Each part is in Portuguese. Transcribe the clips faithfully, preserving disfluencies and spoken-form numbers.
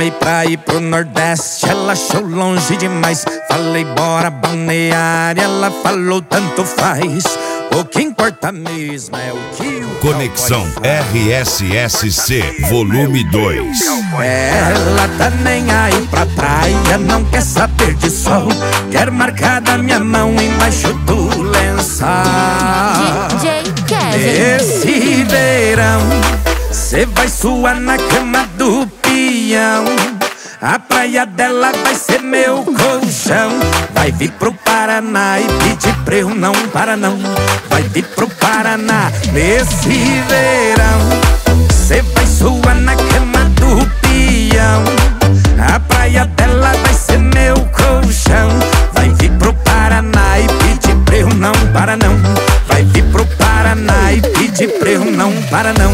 Chamei pra ir pro Nordeste, ela achou longe demais. Falei bora balneário, ela falou tanto faz. O que importa mesmo é o que o Conexão R S S C Volume dois. Ela tá nem aí pra praia, não quer saber de sol. Quer marcar da minha mão embaixo do lençol. D J Kevin. Esse verão cê vai suar na cama do peão. A praia dela vai ser meu colchão. Vai vir pro Paraná e pedir pra eu não para não. Vai vir pro Paraná nesse verão. Cê vai suar na cama do peão. A praia dela vai ser meu colchão. Vai vir pro Paraná e pedir pra eu não para não. Vai vir pro Paraná e pedir pra eu não para não.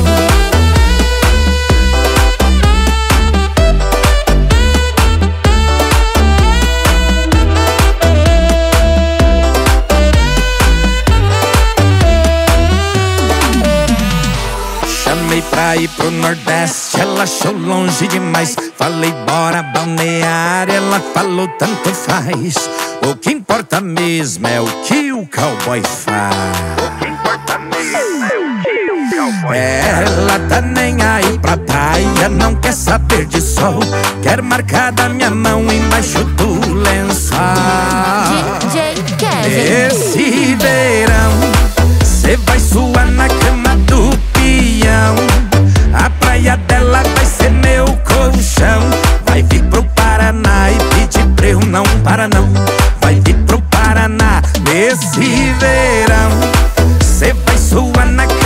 Chamei pra ir pro Nordeste, ela achou longe demais. Falei bora balneário, ela falou tanto faz. O que importa mesmo é o que o cowboy faz. O que importa mesmo é o que o cowboy faz. Ela tá nem aí pra praia, não quer saber de sol. Quer marcar da minha mão embaixo do lençol. D J Kevin. Esse verão cê vai suar na cama do peão. A praia dela vai ser meu colchão. Vai vir pro Paraná e pedir pra eu não para não. Vai vir pro Paraná nesse verão. Cê vai suar na cama